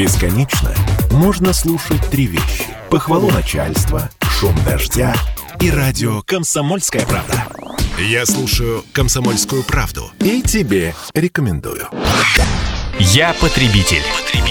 Бесконечно можно слушать три вещи: похвалу начальства, шум дождя и радио «Комсомольская правда». Я слушаю «Комсомольскую правду» и тебе рекомендую. Я потребитель.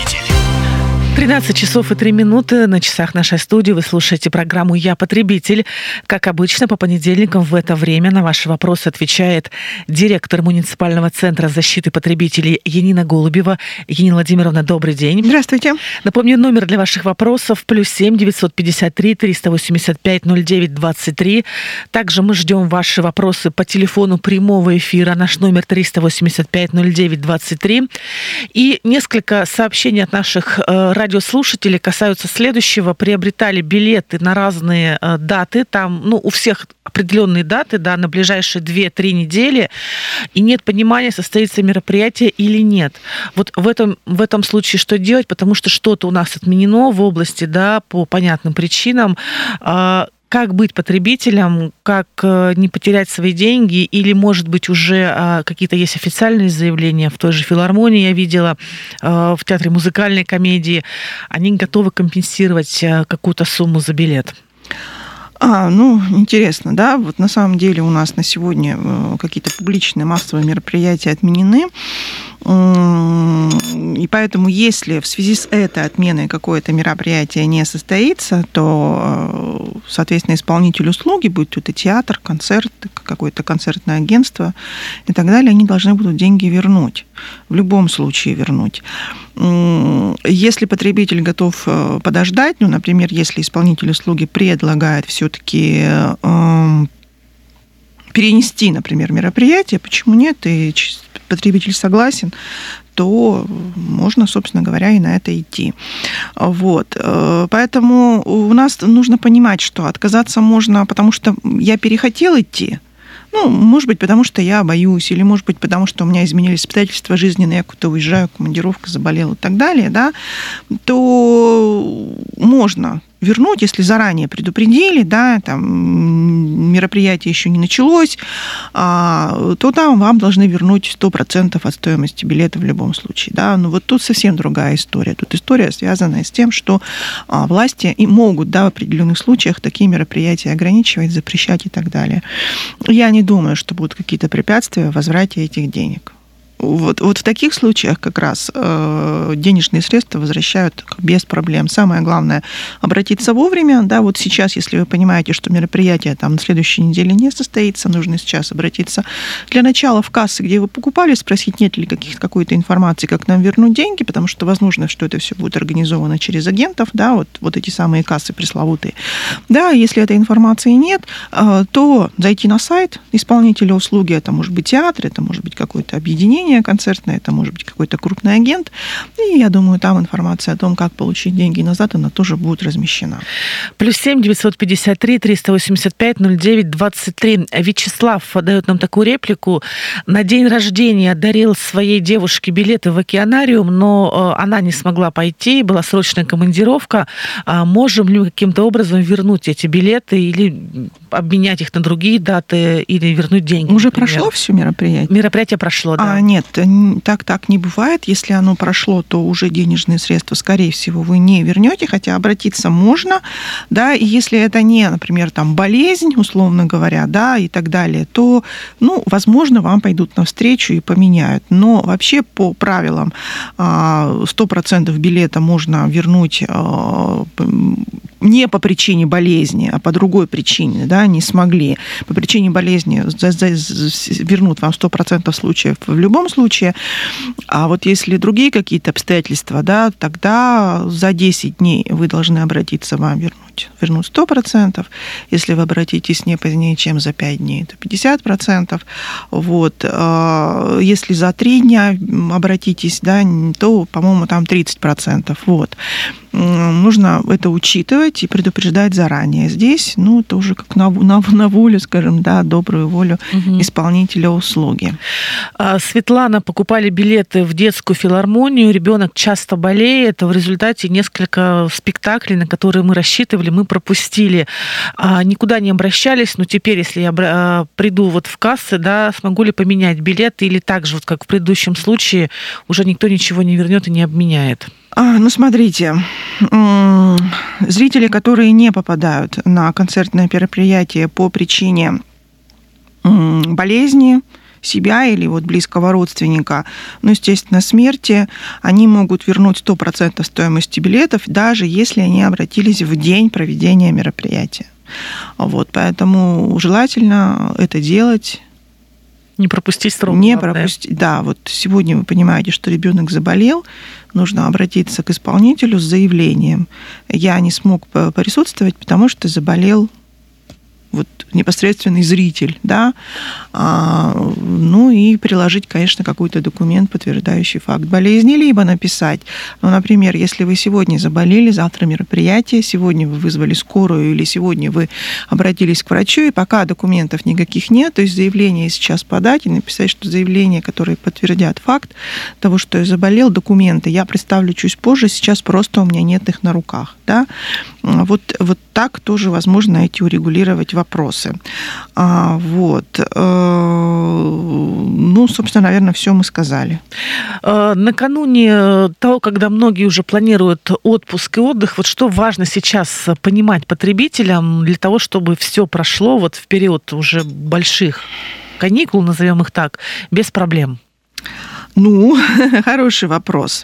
13 часов и 3 минуты на часах нашей студии. Вы слушаете программу «Я потребитель». Как обычно, по понедельникам в это время на ваши вопросы отвечает директор муниципального центра защиты потребителей Янина Голубева. Янина Владимировна, добрый день. Здравствуйте. Напомню, номер для ваших вопросов +7 953 385 09 23. Также мы ждем ваши вопросы по телефону прямого эфира. Наш номер 385 09 23. И несколько сообщений от наших радиослушатели касаются следующего. Приобретали билеты на разные даты. Там, у всех определенные даты, на ближайшие 2-3 недели. И нет понимания, состоится мероприятие или нет. Вот в этом случае что делать? Потому что что-то у нас отменено в области, по понятным причинам. Как быть потребителем, как не потерять свои деньги, или, может быть, уже какие-то есть официальные заявления в той же филармонии, я видела, в театре музыкальной комедии, они готовы компенсировать какую-то сумму за билет. Интересно, да? Вот на самом деле у нас на сегодня какие-то публичные массовые мероприятия отменены. И поэтому, если в связи с этой отменой какое-то мероприятие не состоится, то, соответственно, исполнитель услуги, будь то театр, концерт, какое-то концертное агентство и так далее, они должны будут деньги вернуть. В любом случае вернуть. Если потребитель готов подождать, например, если исполнитель услуги предлагает все-таки перенести, например, мероприятие, почему нет, и потребитель согласен, то можно, собственно говоря, и на это идти. Поэтому у нас нужно понимать, что отказаться можно, потому что я перехотел идти, может быть, потому что я боюсь, или, может быть, потому что у меня изменились обстоятельства жизненные, я куда-то уезжаю, командировка, заболела и так далее, то можно вернуть, если заранее предупредили, мероприятие еще не началось, то там вам должны вернуть 100% от стоимости билета в любом случае. Тут совсем другая история. Тут история, связанная с тем, что власти и могут в определенных случаях такие мероприятия ограничивать, запрещать и так далее. Я не думаю, что будут какие-то препятствия в возврате этих денег. Вот в таких случаях как раз денежные средства возвращают без проблем. Самое главное — обратиться вовремя. Сейчас, если вы понимаете, что мероприятие на следующей неделе не состоится, нужно сейчас обратиться для начала в кассы, где вы покупали, спросить, нет ли какой-то информации, как нам вернуть деньги, потому что возможно, что это все будет организовано через агентов, вот эти самые кассы пресловутые. Если этой информации нет, то зайти на сайт исполнителя услуги, это может быть театр, это может быть какое-то объединение концертное, это может быть какой-то крупный агент. И я думаю, там информация о том, как получить деньги назад, она тоже будет размещена. +7 953 385 09 23. Вячеслав дает нам такую реплику. На день рождения дарил своей девушке билеты в океанариум, но она не смогла пойти, была срочная командировка. Можем ли мы каким-то образом вернуть эти билеты или обменять их на другие даты, или вернуть деньги? Уже например? прошло все мероприятие? Мероприятие прошло, да. Нет, так не бывает. Если оно прошло, то уже денежные средства, скорее всего, вы не вернете, хотя обратиться можно, и если это не, например, болезнь, условно говоря, и так далее, то, возможно, вам пойдут навстречу и поменяют. Но вообще по правилам 100% билета можно вернуть не по причине болезни, а по другой причине, не смогли. По причине болезни вернут вам 100% случаев в любом случае. А вот если другие какие-то обстоятельства, тогда за 10 дней вы должны обратиться, вам вернуть 100%. Если вы обратитесь не позднее, чем за 5 дней, то 50%. Если за 3 дня обратитесь, то, по-моему, там 30%. Нужно это учитывать и предупреждать заранее. Здесь, это уже как на волю, скажем, добрую волю исполнителя услуги. Светлана, покупали билеты в детскую филармонию, ребенок часто болеет, в результате несколько спектаклей, на которые мы рассчитывали, мы пропустили. Никуда не обращались, но теперь, если я приду в кассы, смогу ли поменять билеты, или так же, как в предыдущем случае, уже никто ничего не вернет и не обменяет? Смотрите, зрители, которые не попадают на концертное мероприятие по причине болезни себя или близкого родственника, естественно, смерти, они могут вернуть 100% стоимости билетов, даже если они обратились в день проведения мероприятия. Поэтому желательно это делать. Не пропустить срок. Не пропустить. Да, сегодня вы понимаете, что ребенок заболел, нужно обратиться к исполнителю с заявлением. Я не смог присутствовать, потому что заболел непосредственный зритель, да, и приложить, конечно, какой-то документ, подтверждающий факт болезни, либо написать, например, если вы сегодня заболели, завтра мероприятие, сегодня вы вызвали скорую или сегодня вы обратились к врачу, и пока документов никаких нет, то есть заявление сейчас подать и написать, что заявление, которое подтвердят факт того, что я заболел, документы я представлю чуть позже, сейчас просто у меня нет их на руках, да. Так тоже возможно эти урегулировать вопросы. Собственно, наверное, все мы сказали. Накануне того, когда многие уже планируют отпуск и отдых, что важно сейчас понимать потребителям для того, чтобы все прошло в период уже больших каникул, назовем их так, без проблем? Хороший вопрос.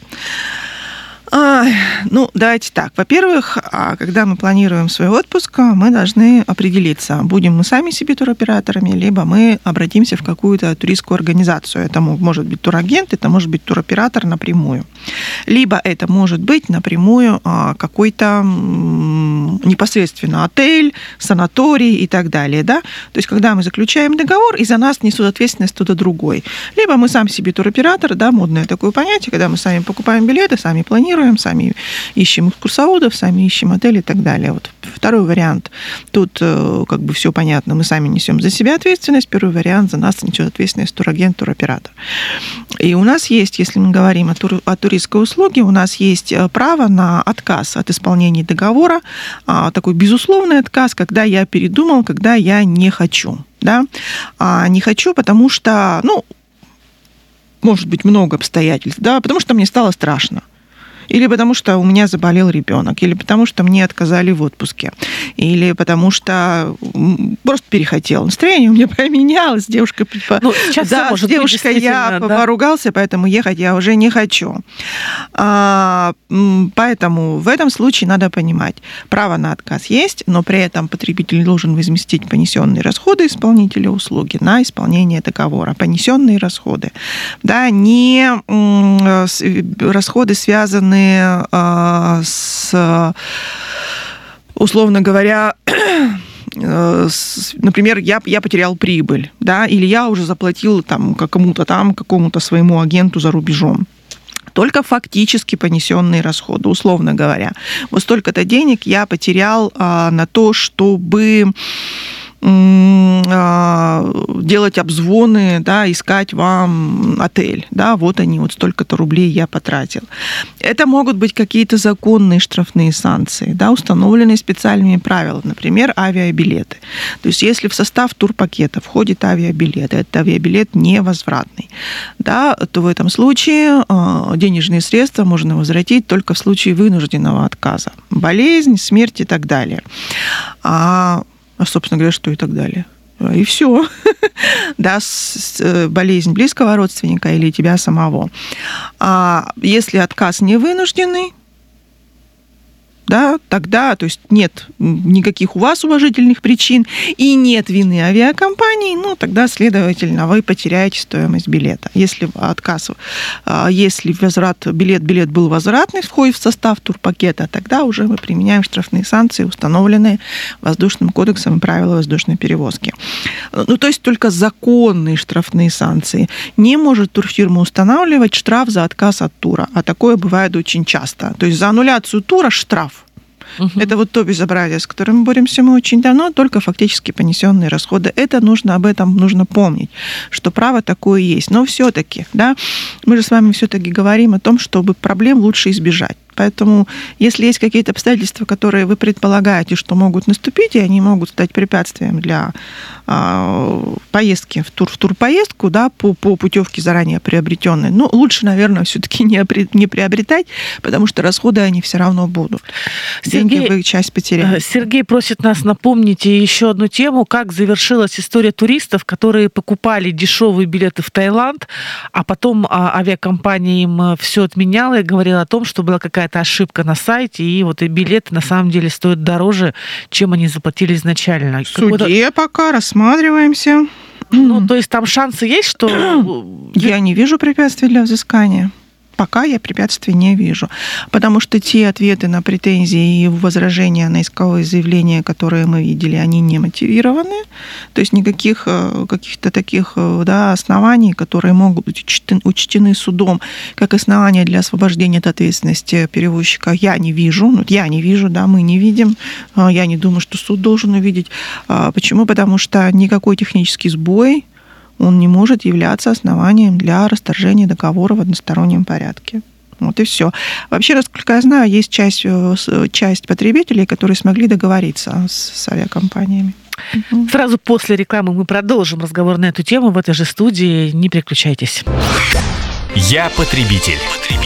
Давайте так. Во-первых, когда мы планируем свой отпуск, мы должны определиться, будем мы сами себе туроператорами, либо мы обратимся в какую-то туристскую организацию. Это может быть турагент, это может быть туроператор напрямую. Либо это может быть напрямую какой-то непосредственно отель, санаторий и так далее. Да? То есть, когда мы заключаем договор, и за нас несут ответственность кто-то другой. Либо мы сам себе туроператор, да, модное такое понятие, когда мы сами покупаем билеты, сами планируем, сами ищем экскурсоводов, сами ищем отели и так далее. Второй вариант. Тут все понятно. Мы сами несем за себя ответственность. Первый вариант, за нас несет ответственность турагент, туроператор. И у нас есть, если мы говорим о туристской услуге, у нас есть право на отказ от исполнения договора. Такой безусловный отказ, когда я передумал, когда я не хочу. Да? Не хочу, потому что, может быть, много обстоятельств, да, потому что мне стало страшно. Или потому что у меня заболел ребенок, или потому что мне отказали в отпуске, или потому что просто перехотел. Настроение у меня поменялось, девушка... с девушкой я поругался, поэтому ехать я уже не хочу. Поэтому в этом случае надо понимать, право на отказ есть, но при этом потребитель должен возместить понесенные расходы исполнителя услуги на исполнение договора. Понесенные расходы. Да, не расходы, связанные с, условно говоря, например, я потерял прибыль, да, или я уже заплатил какому-то своему агенту за рубежом. Только фактически понесенные расходы, условно говоря. Столько-то денег я потерял на то, чтобы делать обзвоны, да, искать вам отель. Да, они, столько-то рублей я потратил. Это могут быть какие-то законные штрафные санкции, да, установленные специальными правилами, например, авиабилеты. То есть если в состав турпакета входит авиабилет, этот авиабилет невозвратный, да, то в этом случае денежные средства можно возвратить только в случае вынужденного отказа. Болезнь, смерть и так далее. Собственно говоря, что и так далее. И все. Да, болезнь близкого родственника или тебя самого. Если отказ не вынужденный, да, тогда, то есть нет никаких у вас уважительных причин и нет вины авиакомпании, тогда, следовательно, вы потеряете стоимость билета. Если отказ, если билет был возвратный, входит в состав турпакета, тогда уже мы применяем штрафные санкции, установленные Воздушным кодексом и правила воздушной перевозки. То есть только законные штрафные санкции. Не может турфирма устанавливать штраф за отказ от тура, а такое бывает очень часто. То есть за аннуляцию тура штраф. Это то безобразие, с которым боремся мы очень давно, только фактически понесенные расходы. Об этом нужно помнить, что право такое есть. Но все-таки, да, мы же с вами все-таки говорим о том, чтобы проблем лучше избежать. Поэтому, если есть какие-то обстоятельства, которые вы предполагаете, что могут наступить, и они могут стать препятствием для поездки в турпоездку, да, по путевке заранее приобретенной, лучше, наверное, все-таки не приобретать, потому что расходы они все равно будут. Деньги вы часть потеряли. Сергей просит нас напомнить еще одну тему, как завершилась история туристов, которые покупали дешевые билеты в Таиланд, а потом авиакомпания им все отменяла и говорила о том, что была какая-то ошибка на сайте, и вот и билеты на самом деле стоят дороже, чем они заплатили изначально. В суде пока рассматриваемся. То есть там шансы есть, что... Я не вижу препятствий для взыскания. Пока я препятствий не вижу. Потому что те ответы на претензии и возражения на исковые заявления, которые мы видели, они не мотивированы. То есть никаких каких-то таких оснований, которые могут быть учтены судом как основания для освобождения от ответственности перевозчика, я не вижу. Мы не видим. Я не думаю, что суд должен увидеть. Почему? Потому что никакой технический сбой он не может являться основанием для расторжения договора в одностороннем порядке. Вот и все. Вообще, насколько я знаю, есть часть потребителей, которые смогли договориться с авиакомпаниями. Сразу после рекламы мы продолжим разговор на эту тему в этой же студии. Не переключайтесь. Я потребитель.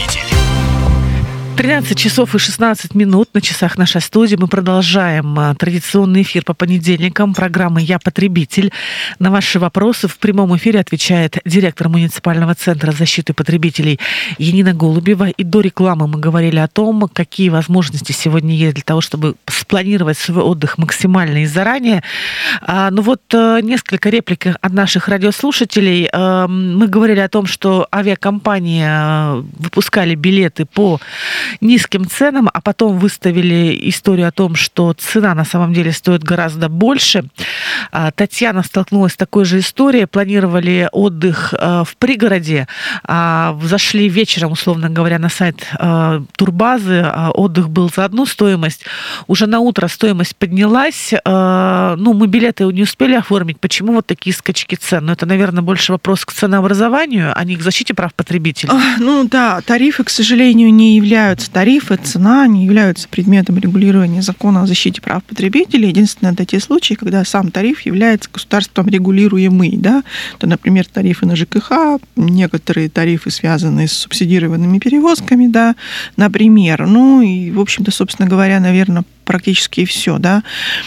13 часов и 16 минут на часах нашей студии. Мы продолжаем традиционный эфир по понедельникам программы «Я потребитель». На ваши вопросы в прямом эфире отвечает директор муниципального центра защиты потребителей Янина Голубева. И до рекламы мы говорили о том, какие возможности сегодня есть для того, чтобы спланировать свой отдых максимально и заранее. Несколько реплик от наших радиослушателей. Мы говорили о том, что авиакомпании выпускали билеты по низким ценам, а потом выставили историю о том, что цена на самом деле стоит гораздо больше. Татьяна столкнулась с такой же историей. Планировали отдых в пригороде, зашли вечером, условно говоря, на сайт турбазы. Отдых был за одну стоимость. Уже на утро стоимость поднялась. Мы билеты не успели оформить. Почему вот такие скачки цен? Это, наверное, больше вопрос к ценообразованию, а не к защите прав потребителей. Тарифы, к сожалению, не являются тарифы, цена не являются предметом регулирования закона о защите прав потребителей. Единственное, это те случаи, когда сам тариф является государством регулируемый. Да? То, например, тарифы на ЖКХ, некоторые тарифы, связанные с субсидированными перевозками, да, например. И, в общем-то, собственно говоря, наверное, практически все, да.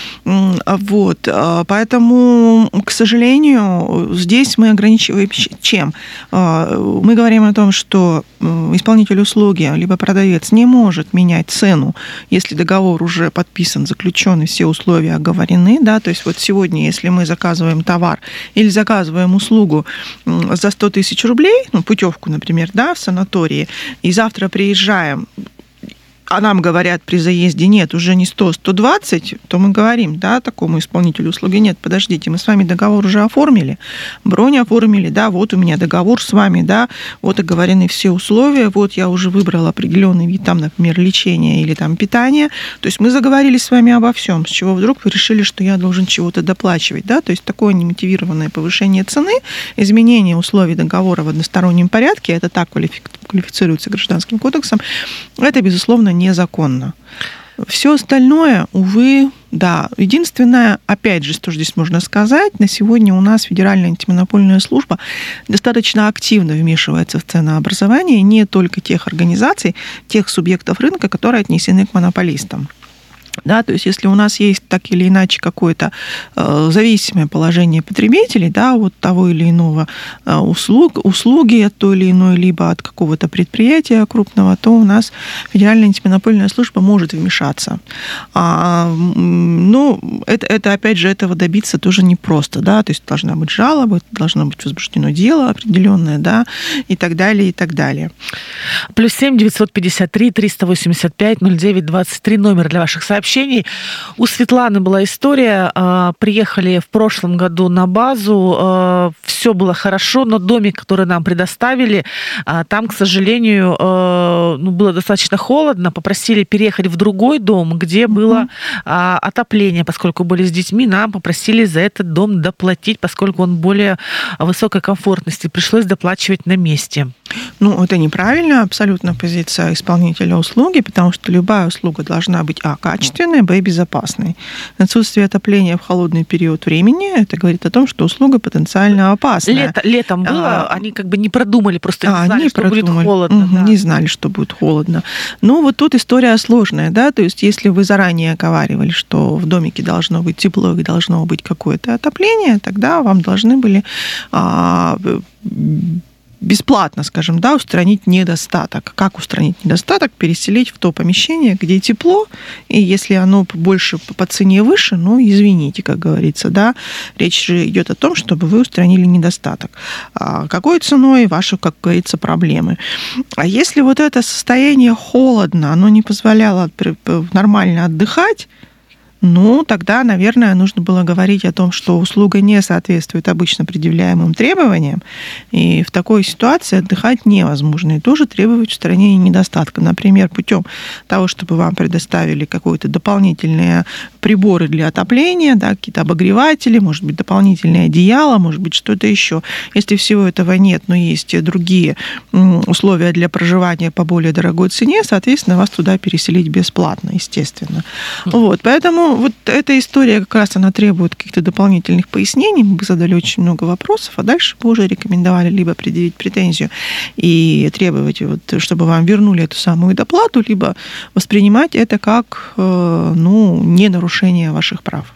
Поэтому, к сожалению, здесь мы ограничиваем чем? Мы говорим о том, что исполнитель услуги, либо продавец не может менять цену, если договор уже подписан, заключен, и все условия оговорены, да, то есть вот сегодня, если мы заказываем товар или заказываем услугу за 100 тысяч рублей, путевку, например, да, в санатории, и завтра приезжаем, а нам говорят при заезде, нет, уже не 100, 120, то мы говорим, да, такому исполнителю услуги, нет, подождите, мы с вами договор уже оформили, бронь оформили, да, вот у меня договор с вами, да, вот оговорены все условия, вот я уже выбрала определенный вид, там, например, лечения или там питания, то есть мы заговорили с вами обо всем, с чего вдруг вы решили, что я должен чего-то доплачивать, да, то есть такое немотивированное повышение цены, изменение условий договора в одностороннем порядке, это так квалифицируется Гражданским кодексом, это, безусловно, незаконно. Все остальное, увы, да. Единственное, опять же, что здесь можно сказать, на сегодня у нас Федеральная антимонопольная служба достаточно активно вмешивается в ценообразование не только тех организаций, тех субъектов рынка, которые отнесены к монополистам. Да, то есть если у нас есть так или иначе какое-то зависимое положение потребителей, да, от того или иного услуги от той или иной, либо от какого-то предприятия крупного, то у нас Федеральная антимонопольная служба может вмешаться. Это опять же, этого добиться тоже непросто, да, то есть должна быть жалоба, должно быть возбуждено дело определенное, да, и так далее, и так далее. +7 953 385 09 23 номер для ваших сообщений. сообщений. У Светланы была история. Приехали в прошлом году на базу. Все было хорошо, но домик, который нам предоставили, там, к сожалению, было достаточно холодно. Попросили переехать в другой дом, где было отопление. Поскольку были с детьми, нам попросили за этот дом доплатить, поскольку он более высокой комфортности. Пришлось доплачивать на месте. Это неправильно, абсолютно позиция исполнителя услуги, потому что любая услуга должна быть, качественной, безопасной. Отсутствие отопления в холодный период времени, это говорит о том, что услуга потенциально опасная. Летом было, они не продумали, просто не знали, что будет холодно. Не знали, что будет холодно. Тут история сложная, да, то есть если вы заранее оговаривали, что в домике должно быть тепло и должно быть какое-то отопление, тогда вам должны были бесплатно, скажем, устранить недостаток. Как устранить недостаток? Переселить в то помещение, где тепло, и если оно больше по цене выше, извините, как говорится, да, речь же идет о том, чтобы вы устранили недостаток. Какой ценой ваши, как говорится, проблемы? А если это состояние холодно, оно не позволяло нормально отдыхать, тогда, наверное, нужно было говорить о том, что услуга не соответствует обычно предъявляемым требованиям, и в такой ситуации отдыхать невозможно, и тоже требовать устранения недостатка. Например, путем того, чтобы вам предоставили какие-то дополнительные приборы для отопления, да, какие-то обогреватели, может быть, дополнительное одеяло, может быть, что-то еще. Если всего этого нет, но есть другие условия для проживания по более дорогой цене, соответственно, вас туда переселить бесплатно, естественно. Поэтому эта история как раз она требует каких-то дополнительных пояснений. Мы задали очень много вопросов, а дальше мы уже рекомендовали либо предъявить претензию и требовать, чтобы вам вернули эту самую доплату, либо воспринимать это как не нарушение ваших прав.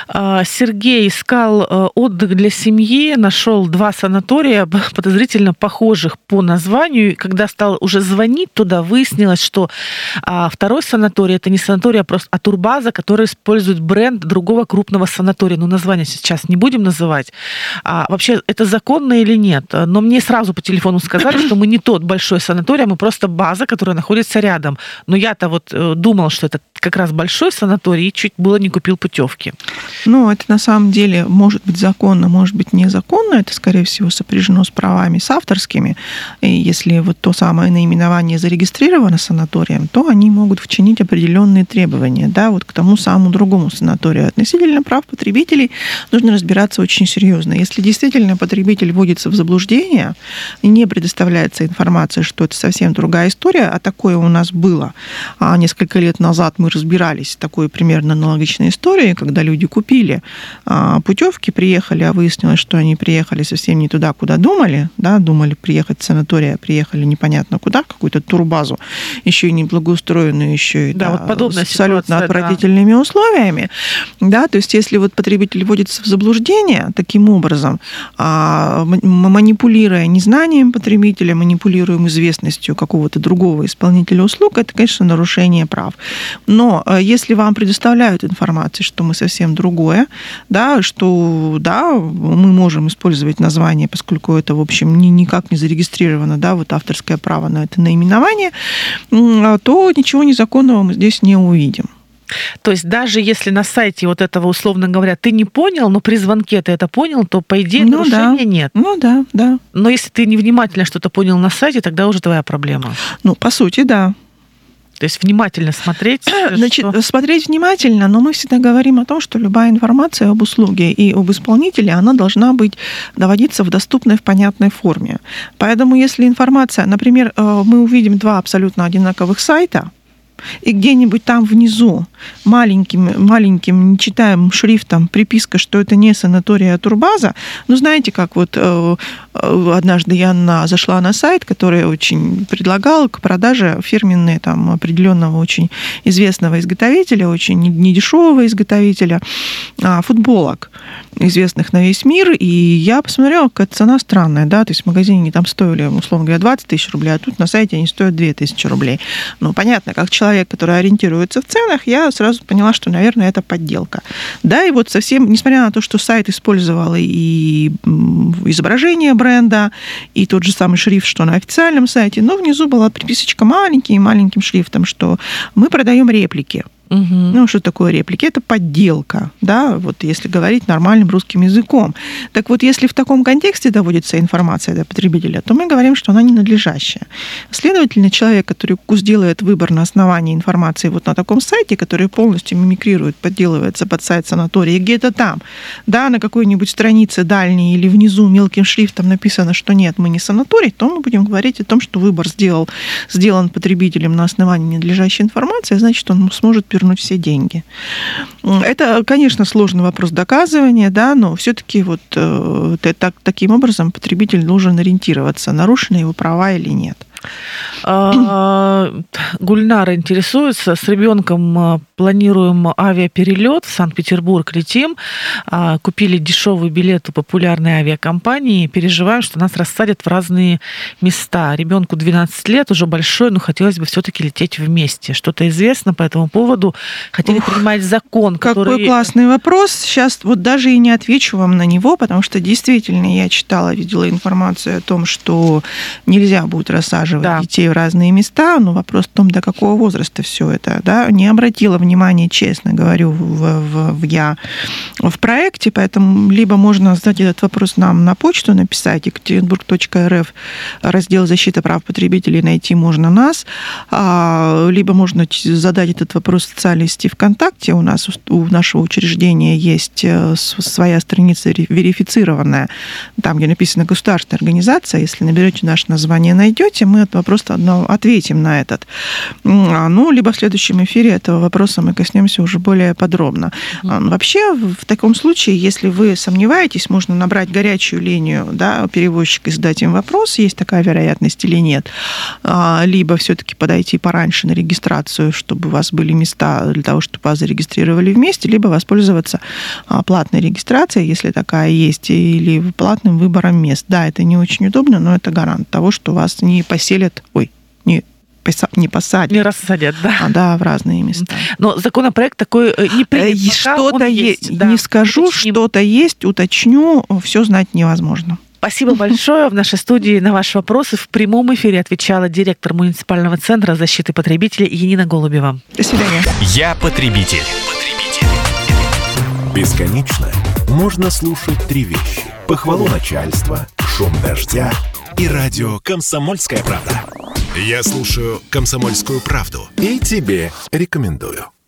Сергей искал отдых для семьи, нашел 2 санатория, подозрительно похожих по названию. И когда стал уже звонить туда, выяснилось, что второй санаторий это не санаторий, а турбаза, который использует бренд другого крупного санатория. Название сейчас не будем называть. Вообще, это законно или нет? Но мне сразу по телефону сказали, что мы не тот большой санаторий, мы просто база, которая находится рядом. Но я-то думал, что это как раз большой санаторий, и чуть было не купил путевки. Это на самом деле может быть законно, может быть незаконно. Это, скорее всего, сопряжено с правами, с авторскими. И если то самое наименование зарегистрировано санаторием, то они могут вчинить определенные требования, да, к тому самому другому санаторию. Относительно прав потребителей нужно разбираться очень серьезно. Если действительно потребитель вводится в заблуждение и не предоставляется информация, что это совсем другая история, а такое у нас было несколько лет назад, мы разбирались в такой примерно аналогичной истории, когда люди купили путевки, приехали, а выяснилось, что они приехали совсем не туда, куда думали, да, думали приехать в санаторий, а приехали непонятно куда, какую-то турбазу, еще и не благоустроенную, еще и с абсолютно отвратительными условиями. Да, то есть если потребитель вводится в заблуждение таким образом, манипулируя незнанием потребителя, манипулируя известностью какого-то другого исполнителя услуг, это, конечно, нарушение прав. Но если вам предоставляют информацию, что мы совсем другое, да, что да, мы можем использовать название, поскольку это, в общем, никак не зарегистрировано, да, авторское право на это наименование, то ничего незаконного мы здесь не увидим. То есть даже если на сайте этого, условно говоря, ты не понял, но при звонке ты это понял, то, по идее, нарушения нет. Да. Но если ты невнимательно что-то понял на сайте, тогда уже твоя проблема. По сути, да. То есть внимательно смотреть? Смотреть внимательно, но мы всегда говорим о том, что любая информация об услуге и об исполнителе, она должна доводиться в доступной, в понятной форме. Поэтому если информация, например, мы увидим 2 абсолютно одинаковых сайта, и где-нибудь там внизу маленьким нечитаемым шрифтом приписка, что это не санаторий, а турбаза. Знаете, как однажды я зашла на сайт, который очень предлагал к продаже фирменные определенного очень известного изготовителя, очень недешевого изготовителя футболок, известных на весь мир, и я посмотрела, какая цена странная, да, то есть в магазине они там стоили, условно говоря, 20 тысяч рублей, а тут на сайте они стоят 2000 рублей. Понятно, как человек, который ориентируется в ценах, я сразу поняла, что, наверное, это подделка. Да, и совсем, несмотря на то, что сайт использовал и изображение бренда, и тот же самый шрифт, что на официальном сайте, но внизу была приписочка маленьким шрифтом, что мы продаем реплики. Ну, что такое реплики? Это подделка, да, вот если говорить нормальным русским языком. Так вот, если в таком контексте доводится информация до потребителя, то мы говорим, что она ненадлежащая. Следовательно, человек, который сделает выбор на основании информации вот на таком сайте, который полностью мимикрирует, подделывается под сайт санатория, и где-то там, да, на какой-нибудь странице дальней или внизу мелким шрифтом написано, что нет, мы не санаторий, то мы будем говорить о том, что выбор сделан потребителем на основании ненадлежащей информации, значит, он сможет вернуть все деньги. Это, конечно, сложный вопрос доказывания, да, но все-таки вот таким образом потребитель должен ориентироваться, нарушены его права или нет. Гульнара интересуется, с ребенком планируем авиаперелет в Санкт-Петербург, летим, купили дешевый билет у популярной авиакомпании, переживаем, что нас рассадят в разные места. Ребенку 12 лет, уже большой, но хотелось бы все-таки лететь вместе. Что-то известно по этому поводу? Хотели принимать закон, который... Какой классный вопрос. Сейчас вот даже и не отвечу вам на него, потому что действительно я читала, видела информацию о том, что нельзя будет рассаживать детей в разные места, но вопрос в том, до какого возраста все это, да, не обратила внимания, честно говорю, я в проекте, поэтому либо можно задать этот вопрос нам на почту, написать екатеринбург.рф, раздел «Защита прав потребителей», найти можно нас, либо можно задать этот вопрос в социальной сети ВКонтакте, у нас, у нашего учреждения есть своя страница верифицированная, там, где написано «Государственная организация», если наберете наше название, найдете, мы просто ответим на этот. Ну, либо в следующем эфире этого вопроса мы коснемся уже более подробно. Вообще, в таком случае, если вы сомневаетесь, можно набрать горячую линию, да, перевозчика и задать им вопрос, есть такая вероятность или нет. Либо все-таки подойти пораньше на регистрацию, чтобы у вас были места для того, чтобы вас зарегистрировали вместе, либо воспользоваться платной регистрацией, если такая есть, или платным выбором мест. Да, это не очень удобно, но это гарант того, что вас не посадят, не рассадят, да. Да, в разные места. Но законопроект такой не принят. Что-то есть, да. Не скажу, уточним. Что-то есть, уточню, все знать невозможно. Спасибо большое. В нашей студии на ваши вопросы в прямом эфире отвечала директор муниципального центра защиты потребителей Янина Голубева. До свидания. Я потребитель. Бесконечно можно слушать три вещи: похвалу начальства, шум дождя и радио «Комсомольская правда». Я слушаю «Комсомольскую правду» и тебе рекомендую.